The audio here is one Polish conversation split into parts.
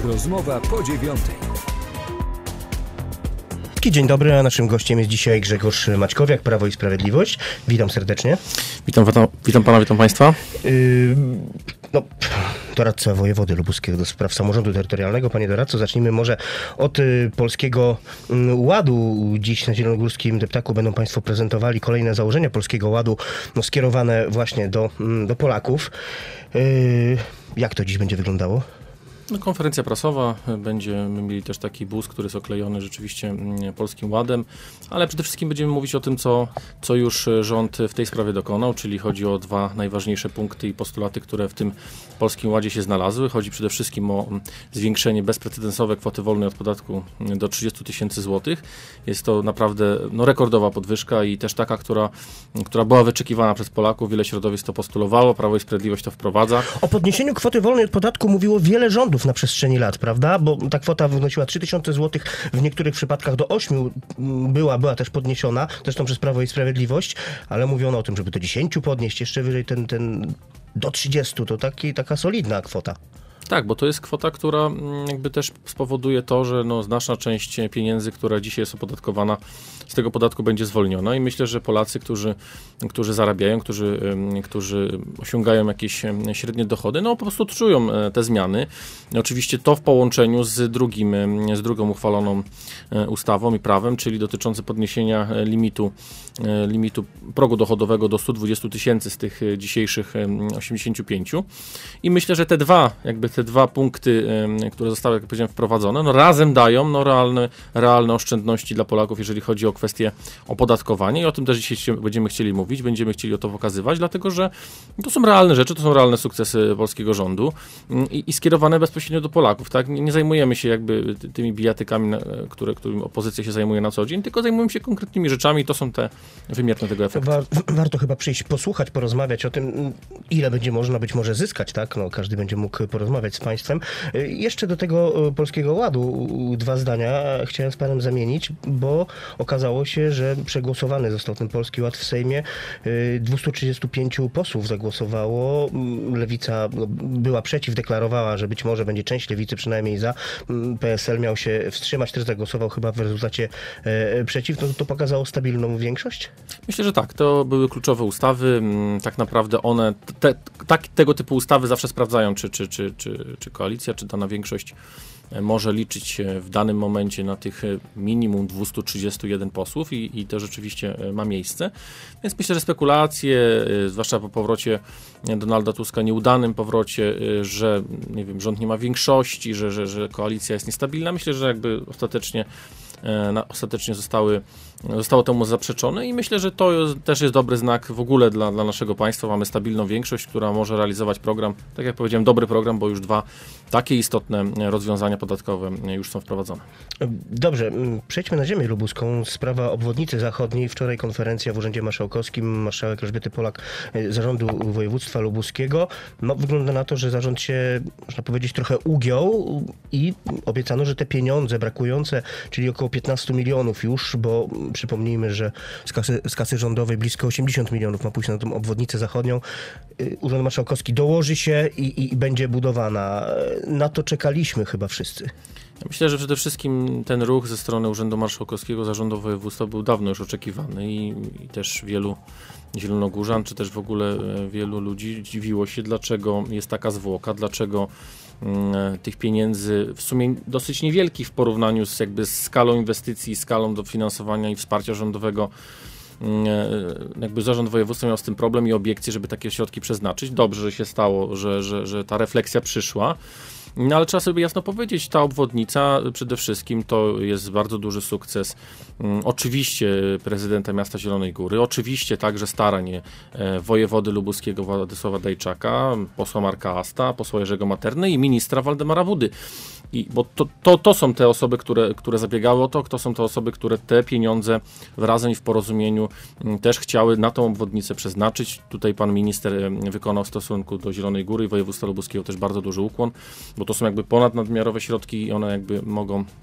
Rozmowa po 9:00. Dzień dobry, a naszym gościem jest dzisiaj Grzegorz Maćkowiak, Prawo i Sprawiedliwość. Witam serdecznie. Witam pana, witam państwa. Doradca wojewody lubuskiego do spraw samorządu terytorialnego. Panie doradco, zacznijmy może od Polskiego Ładu. Dziś na Zielonogórskim Deptaku będą państwo prezentowali kolejne założenia Polskiego Ładu, skierowane właśnie do Polaków. Jak to dziś będzie wyglądaało? Konferencja prasowa, będziemy mieli też taki bus, który jest oklejony rzeczywiście Polskim Ładem, ale przede wszystkim będziemy mówić o tym, co już rząd w tej sprawie dokonał, czyli chodzi o dwa najważniejsze punkty i postulaty, które w tym Polskim Ładzie się znalazły. Chodzi przede wszystkim o zwiększenie bezprecedensowe kwoty wolnej od podatku do 30 000 złotych. Jest to naprawdę rekordowa podwyżka i też taka, która była wyczekiwana przez Polaków. Wiele środowisk to postulowało, Prawo i Sprawiedliwość to wprowadza. O podniesieniu kwoty wolnej od podatku mówiło wiele rządów na przestrzeni lat, prawda? Bo ta kwota wynosiła 3000 zł, w niektórych przypadkach do 8 była też podniesiona, zresztą przez Prawo i Sprawiedliwość, ale mówiono o tym, żeby do 10 podnieść, jeszcze wyżej ten do 30, to taka solidna kwota. Tak, bo to jest kwota, która jakby też spowoduje to, że znaczna część pieniędzy, która dzisiaj jest opodatkowana, z tego podatku będzie zwolniona i myślę, że Polacy, którzy zarabiają, którzy osiągają jakieś średnie dochody, po prostu czują te zmiany. Oczywiście to w połączeniu z drugą uchwaloną ustawą i prawem, czyli dotyczące podniesienia limitu progu dochodowego do 120 000 z tych dzisiejszych 85. I myślę, że te dwa punkty, które zostały, jak powiedziałem, wprowadzone, razem dają realne oszczędności dla Polaków, jeżeli chodzi o kwestię opodatkowania i o tym też dzisiaj będziemy chcieli mówić, będziemy chcieli o to pokazywać, dlatego że to są realne rzeczy, to są realne sukcesy polskiego rządu i skierowane bezpośrednio do Polaków. Tak? Nie zajmujemy się jakby tymi bijatykami, którymi opozycja się zajmuje na co dzień, tylko zajmujemy się konkretnymi rzeczami i to są te wymierne tego efekty. Warto chyba przyjść, posłuchać, porozmawiać o tym, ile będzie można być może zyskać, tak? Każdy będzie mógł porozmawiać z państwem. Jeszcze do tego Polskiego Ładu dwa zdania chciałem z panem zamienić, bo okazało się, że przegłosowany został ten Polski Ład w Sejmie. 235 posłów zagłosowało. Lewica była przeciw, deklarowała, że być może będzie część Lewicy przynajmniej za. PSL miał się wstrzymać, też zagłosował chyba w rezultacie przeciw. To pokazało stabilną większość? Myślę, że tak. To były kluczowe ustawy. Tak naprawdę one, tego typu ustawy zawsze sprawdzają, czy koalicja, czy dana większość może liczyć w danym momencie na tych minimum 231 posłów i to rzeczywiście ma miejsce. Więc myślę, że spekulacje, zwłaszcza po powrocie Donalda Tuska, nieudanym powrocie, że rząd nie ma większości, że koalicja jest niestabilna, myślę, że jakby ostatecznie zostało temu zaprzeczone i myślę, że to też jest dobry znak w ogóle dla naszego państwa. Mamy stabilną większość, która może realizować program, tak jak powiedziałem, dobry program, bo już dwa takie istotne rozwiązania podatkowe już są wprowadzone. Dobrze, przejdźmy na ziemię lubuską. Sprawa obwodnicy zachodniej. Wczoraj konferencja w Urzędzie Marszałkowskim. Marszałek Elżbiety Polak z Zarządu Województwa Lubuskiego. Wygląda na to, że zarząd się, można powiedzieć, trochę ugiął i obiecano, że te pieniądze brakujące, czyli około 15 milionów już, bo przypomnijmy, że z kasy rządowej blisko 80 milionów ma pójść na tą obwodnicę zachodnią. Urząd Marszałkowski dołoży się i będzie budowana. Na to czekaliśmy chyba wszyscy. Myślę, że przede wszystkim ten ruch ze strony Urzędu Marszałkowskiego, Zarządu Województwa był dawno już oczekiwany i też wielu zielonogórzan, czy też w ogóle wielu ludzi dziwiło się, dlaczego jest taka zwłoka, dlaczego tych pieniędzy w sumie dosyć niewielkich w porównaniu z skalą inwestycji, skalą dofinansowania i wsparcia rządowego. Zarząd województwa miał z tym problem i obiekcje, żeby takie środki przeznaczyć. Dobrze, że się stało, że ta refleksja przyszła. Ale trzeba sobie jasno powiedzieć, ta obwodnica przede wszystkim to jest bardzo duży sukces. Oczywiście prezydenta miasta Zielonej Góry, oczywiście także starań wojewody lubuskiego Władysława Dajczaka, posła Marka Asta, posła Jerzego Materny i ministra Waldemara Budy. Bo to są te osoby, które zabiegały o to są te osoby, które te pieniądze razem i w porozumieniu też chciały na tą obwodnicę przeznaczyć. Tutaj pan minister wykonał w stosunku do Zielonej Góry i województwa lubuskiego też bardzo duży ukłon, bo to są ponadnadmiarowe środki i one mogą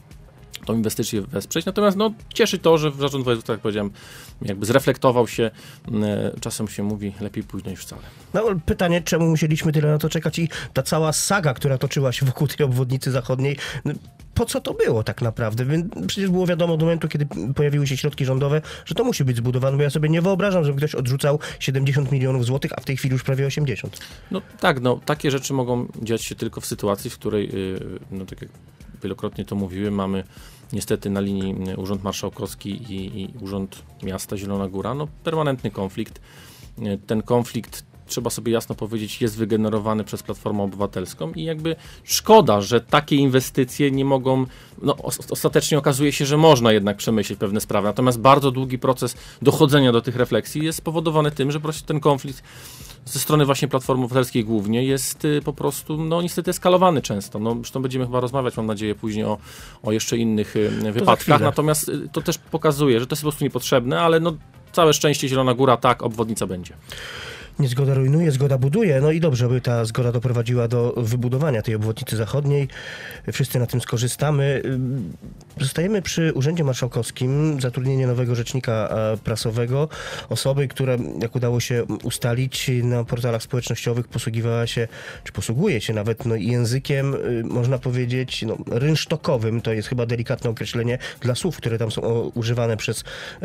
tą inwestycję wesprzeć. Natomiast no, cieszy to, że zarząd województwa, jak powiedziałem, jakby zreflektował się. Czasem się mówi lepiej późno niż wcale. No pytanie, czemu musieliśmy tyle na to czekać i ta cała saga, która toczyła się wokół tej obwodnicy zachodniej, po co to było tak naprawdę? Przecież było wiadomo od momentu, kiedy pojawiły się środki rządowe, że to musi być zbudowane, bo ja sobie nie wyobrażam, żeby ktoś odrzucał 70 milionów złotych, a w tej chwili już prawie 80. No tak, no takie rzeczy mogą dziać się tylko w sytuacji, w której, no tak jak wielokrotnie to mówiłem, mamy niestety na linii Urząd Marszałkowski i Urząd Miasta Zielona Góra, no permanentny konflikt. Ten konflikt, trzeba sobie jasno powiedzieć, jest wygenerowany przez Platformę Obywatelską i jakby szkoda, że takie inwestycje nie mogą, no ostatecznie okazuje się, że można jednak przemyśleć pewne sprawy, natomiast bardzo długi proces dochodzenia do tych refleksji jest spowodowany tym, że po prostu ten konflikt ze strony właśnie Platformy Obywatelskiej głównie jest po prostu, no niestety eskalowany często. No zresztą będziemy chyba rozmawiać, mam nadzieję, później o jeszcze innych wypadkach, natomiast to też pokazuje, że to jest po prostu niepotrzebne, ale no całe szczęście Zielona Góra, tak, obwodnica będzie. Niezgoda rujnuje, zgoda buduje. No i dobrze, by ta zgoda doprowadziła do wybudowania tej obwodnicy zachodniej. Wszyscy na tym skorzystamy. Zostajemy przy Urzędzie Marszałkowskim. Zatrudnienie nowego rzecznika prasowego. Osoby, która, jak udało się ustalić, na portalach społecznościowych posługiwała się, czy posługuje się nawet językiem, można powiedzieć, rynsztokowym. To jest chyba delikatne określenie dla słów, które tam są używane przez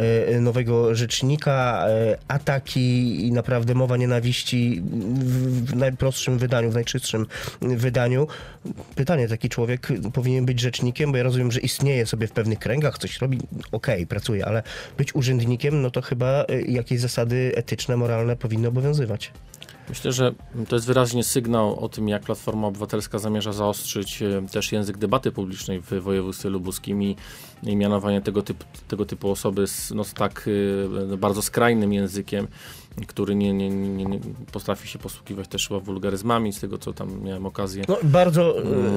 nowego rzecznika. Ataki i naprawdę mowa nienawiści w najprostszym wydaniu, w najczystszym wydaniu. Pytanie, taki człowiek powinien być rzecznikiem, bo ja rozumiem, że istnieje sobie w pewnych kręgach, coś robi, okej, pracuje, ale być urzędnikiem, no to chyba jakieś zasady etyczne, moralne powinny obowiązywać. Myślę, że to jest wyraźnie sygnał o tym, jak Platforma Obywatelska zamierza zaostrzyć też język debaty publicznej w województwie lubuskim i mianowanie tego typu osoby z tak bardzo skrajnym językiem, który nie potrafi się posługiwać też chyba wulgaryzmami, z tego co tam miałem okazję. No, bardzo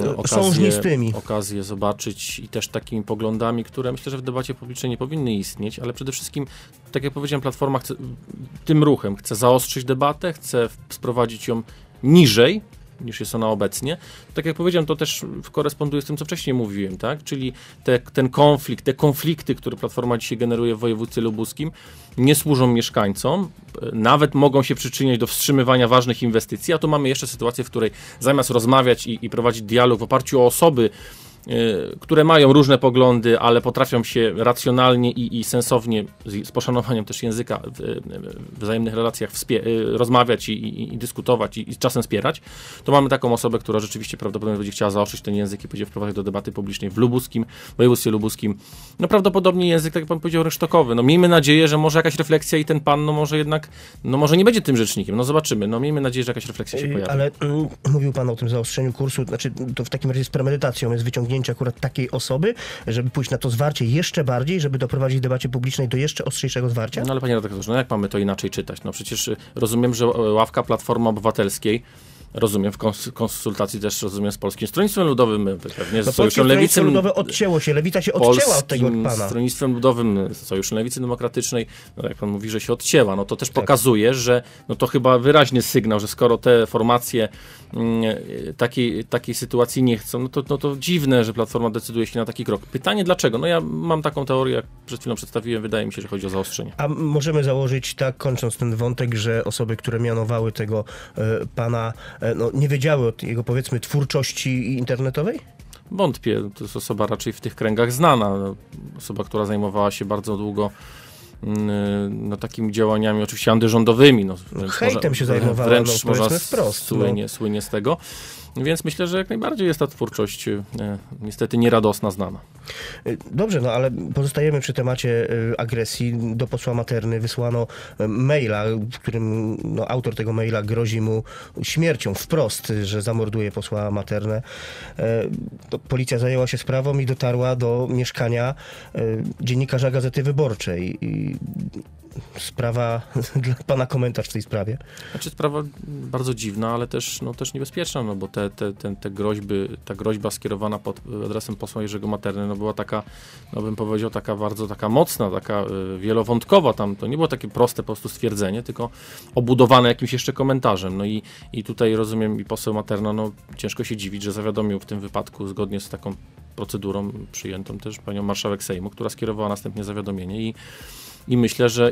okazję zobaczyć i też takimi poglądami, które myślę, że w debacie publicznej nie powinny istnieć, ale przede wszystkim, tak jak powiedziałem, Platforma tym ruchem chce zaostrzyć debatę, chce sprowadzić ją niżej niż jest ona obecnie. Tak jak powiedziałem, to też koresponduje z tym, co wcześniej mówiłem, tak? Czyli ten konflikt, te konflikty, które Platforma dzisiaj generuje w województwie lubuskim, nie służą mieszkańcom, nawet mogą się przyczyniać do wstrzymywania ważnych inwestycji, a tu mamy jeszcze sytuację, w której zamiast rozmawiać i prowadzić dialog w oparciu o osoby, które mają różne poglądy, ale potrafią się racjonalnie i sensownie, z poszanowaniem też języka w wzajemnych relacjach rozmawiać i dyskutować i czasem wspierać, to mamy taką osobę, która rzeczywiście prawdopodobnie będzie chciała zaostrzyć ten język i będzie wprowadzać do debaty publicznej w województwie lubuskim. No prawdopodobnie język, tak jak pan powiedział, rynsztokowy. No miejmy nadzieję, że może jakaś refleksja i ten pan, może jednak, może nie będzie tym rzecznikiem, zobaczymy. Miejmy nadzieję, że jakaś refleksja się pojawi. Ale mówił pan o tym zaostrzeniu kursu, znaczy to w takim razie z premedytacją jest wyciągnięcie akurat takiej osoby, żeby pójść na to zwarcie jeszcze bardziej, żeby doprowadzić debacie publicznej do jeszcze ostrzejszego zwarcia? No ale panie redaktorze, jak mamy to inaczej czytać? Przecież rozumiem, że ławka Platformy Obywatelskiej, rozumiem, w konsultacji też rozumiem z Polskim Stronnictwem Ludowym, pewnie z Sojuszem Lewicy Ludowe odcięło się, Lewica się odcięła od tego pana. Stronnictwem Ludowym, Sojuszem Lewicy Demokratycznej, jak pan mówi, że się odcięła, to też pokazuje, że to chyba wyraźny sygnał, że skoro te formacje takiej sytuacji nie chcą, to dziwne, że Platforma decyduje się na taki krok. Pytanie dlaczego? Ja mam taką teorię, jak przed chwilą przedstawiłem, wydaje mi się, że chodzi o zaostrzenie. A możemy założyć, tak kończąc ten wątek, że osoby, które mianowały tego pana, nie wiedziały o jego, powiedzmy, twórczości internetowej? Wątpię. To jest osoba raczej w tych kręgach znana. Osoba, która zajmowała się bardzo długo takimi działaniami oczywiście antyrządowymi. Hejtem się zajmowała, wręcz można wprost. Słynie z tego. Więc myślę, że jak najbardziej jest ta twórczość niestety nieradosna znana. Dobrze, ale pozostajemy przy temacie agresji. Do posła Materny wysłano maila, w którym autor tego maila grozi mu śmiercią wprost, że zamorduje posła Maternę. Policja zajęła się sprawą i dotarła do mieszkania dziennikarza Gazety Wyborczej. Sprawa, dla pana komentarz w tej sprawie. Sprawa bardzo dziwna, ale też niebezpieczna, bo te groźby, ta groźba skierowana pod adresem posła Jerzego Materny, była taka, bym powiedział, bardzo mocna, taka wielowątkowa. Tam to nie było takie proste po prostu stwierdzenie, tylko obudowane jakimś jeszcze komentarzem. I tutaj rozumiem, i poseł Materna, ciężko się dziwić, że zawiadomił w tym wypadku, zgodnie z taką procedurą przyjętą też panią marszałek Sejmu, która skierowała następnie zawiadomienie i myślę, że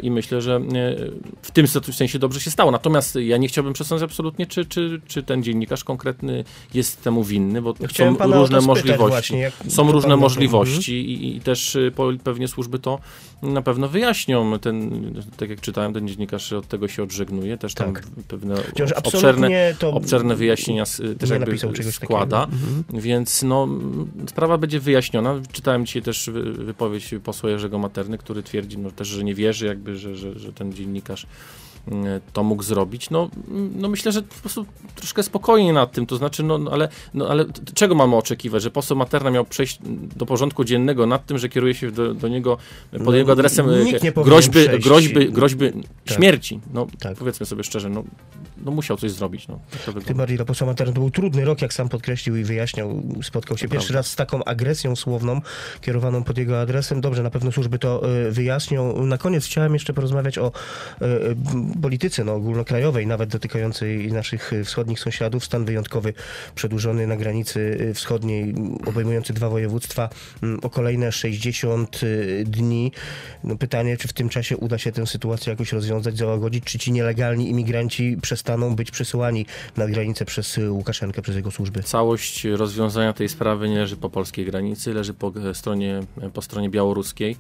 w tym sensie dobrze się stało. Natomiast ja nie chciałbym przesądzać absolutnie, czy ten dziennikarz konkretny jest temu winny, bo są różne możliwości. Są różne możliwości i też pewnie służby to na pewno wyjaśnią. Tak jak czytałem, ten dziennikarz od tego się odżegnuje. Też tam pewne obszerne wyjaśnienia też jakby składa. Więc sprawa będzie wyjaśniona. Czytałem dzisiaj też wypowiedź posła Jerzego Materny, który twierdzi też, że nie wierzy jakby, że ten dziennikarz to mógł zrobić. Myślę, że po prostu troszkę spokojnie nad tym, to znaczy, ale czego mamy oczekiwać, że poseł Materna miał przejść do porządku dziennego nad tym, że kieruje się do niego pod jego adresem groźby śmierci. Powiedzmy sobie szczerze, musiał coś zrobić. Tym bardziej dla posła Materna to był trudny rok, jak sam podkreślił i wyjaśniał, spotkał się pierwszy raz z taką agresją słowną kierowaną pod jego adresem. Dobrze, na pewno służby to wyjaśnią. Na koniec chciałem jeszcze porozmawiać o polityce ogólnokrajowej, nawet dotykającej naszych wschodnich sąsiadów. Stan wyjątkowy przedłużony na granicy wschodniej, obejmujący 2 województwa o kolejne 60 dni. Pytanie, czy w tym czasie uda się tę sytuację jakoś rozwiązać, załagodzić, czy ci nielegalni imigranci przestaną być przesyłani na granicę przez Łukaszenkę, przez jego służby? Całość rozwiązania tej sprawy nie leży po polskiej granicy, leży po stronie białoruskiej.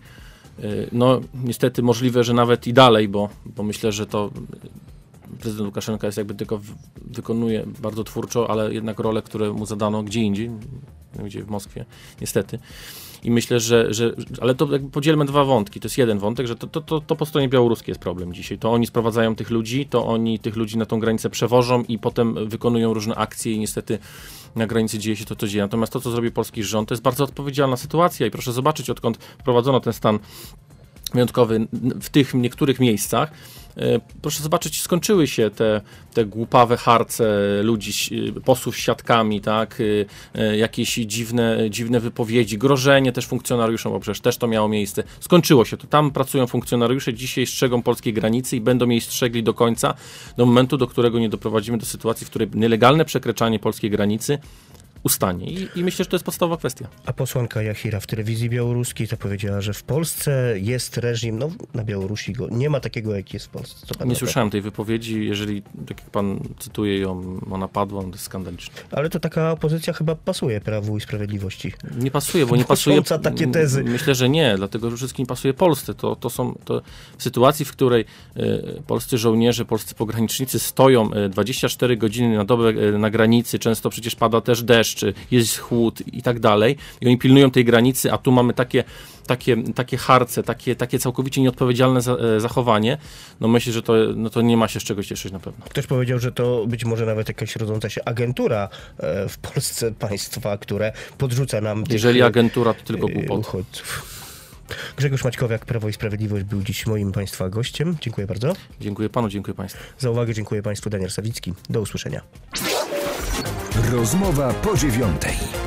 Niestety możliwe, że nawet i dalej, bo myślę, że to prezydent Łukaszenka jest jakby tylko wykonuje bardzo twórczo, ale jednak role, które mu zadano gdzie indziej, w Moskwie, niestety. I myślę, ale to jakby podzielmy 2 wątki. To jest jeden wątek, że to po stronie białoruskiej jest problem dzisiaj. To oni sprowadzają tych ludzi, to oni tych ludzi na tą granicę przewożą i potem wykonują różne akcje i niestety na granicy dzieje się to, co dzieje. Natomiast to, co zrobi polski rząd, to jest bardzo odpowiedzialna sytuacja i proszę zobaczyć, odkąd wprowadzono ten stan wyjątkowy w tych niektórych miejscach. Proszę zobaczyć, skończyły się te głupawe harce ludzi, posłów z siatkami, tak? Jakieś dziwne wypowiedzi, grożenie też funkcjonariuszom, bo przecież też to miało miejsce. Skończyło się to. Tam pracują funkcjonariusze, dzisiaj strzegą polskiej granicy i będą jej strzegli do końca, do momentu, do którego nie doprowadzimy do sytuacji, w której nielegalne przekraczanie polskiej granicy ustanie. I myślę, że to jest podstawowa kwestia. A posłanka Jachira w telewizji białoruskiej to powiedziała, że w Polsce jest reżim, na Białorusi go nie ma takiego, jaki jest w Polsce. Nie słyszałem tej wypowiedzi. Jeżeli, tak jak pan cytuje ją, ona padła, to jest skandaliczne. Ale to taka opozycja chyba pasuje Prawu i Sprawiedliwości. Nie pasuje, bo nie pasuje. Takie tezy. Myślę, że nie, dlatego że wszystkim pasuje Polsce. To w sytuacji, w której polscy żołnierze, polscy pogranicznicy stoją 24 godziny na dobę na granicy, często przecież pada też deszcz, jest chłód i tak dalej. I oni pilnują tej granicy, a tu mamy takie harce, takie całkowicie nieodpowiedzialne zachowanie. Myślę, że to nie ma się z czego cieszyć na pewno. Ktoś powiedział, że to być może nawet jakaś rodząca się agentura w Polsce państwa, które podrzuca nam Jeżeli agentura, to tylko głupot. Uchodźców. Grzegorz Maćkowiak, Prawo i Sprawiedliwość, był dziś moim państwa gościem. Dziękuję bardzo. Dziękuję panu, dziękuję państwu. Za uwagę dziękuję państwu. Daniel Sawicki. Do usłyszenia. Rozmowa po 9:00.